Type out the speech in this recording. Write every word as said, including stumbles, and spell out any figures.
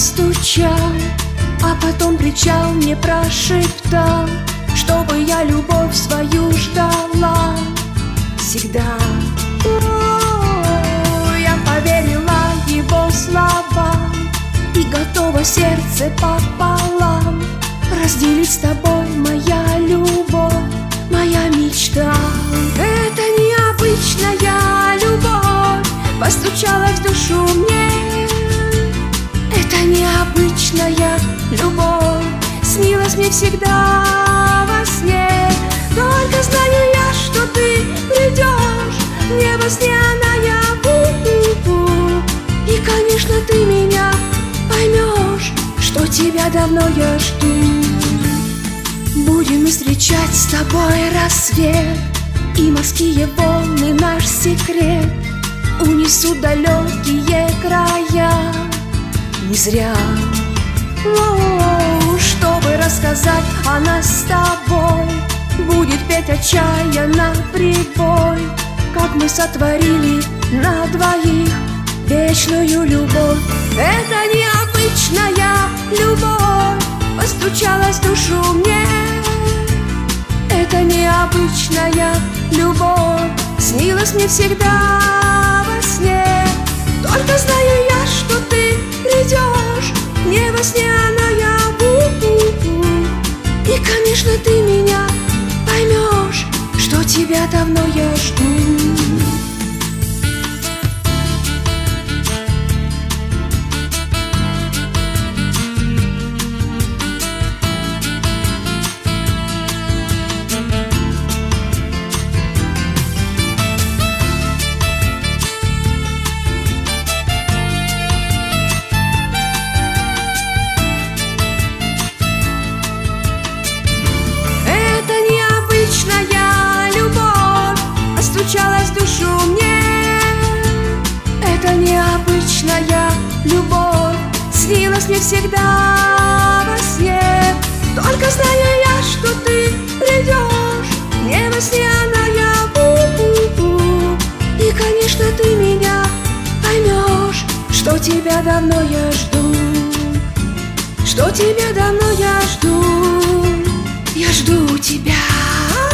постучал, а потом кричал, мне прошептал, чтобы я любовь свою ждала всегда. О, я поверила его словам и готова сердце пополам разделить с тобой, моя любовь, моя мечта. Это необычная любовь постучалась в душу мне. Это необычная любовь снилась мне всегда во сне. Только знаю я, что ты придешь мне во сне, а наяву. И, конечно, ты меня поймешь, что тебя давно я жду. Будем мы встречать с тобой рассвет, и морские волны наш секрет унесут далекие края. Не зря, о-о-о, чтобы рассказать о нас с тобой, будет петь отчаянно прибой, как мы сотворили на двоих вечную любовь. Это необычная любовь постучалась в душу мне. Это необычная любовь снилась мне всегда во сне. Только знаю я, что ты придешь мне во сне, а наяву. И, конечно, ты меня поймешь, что тебя давно я жду. Постучалась в душу мне. Это необычная любовь снилась мне всегда во сне. Только знаю я, что ты придешь мне во сне, а наяву. И, конечно, ты меня поймешь, что тебя давно я жду. Что тебя давно я жду. Я жду тебя.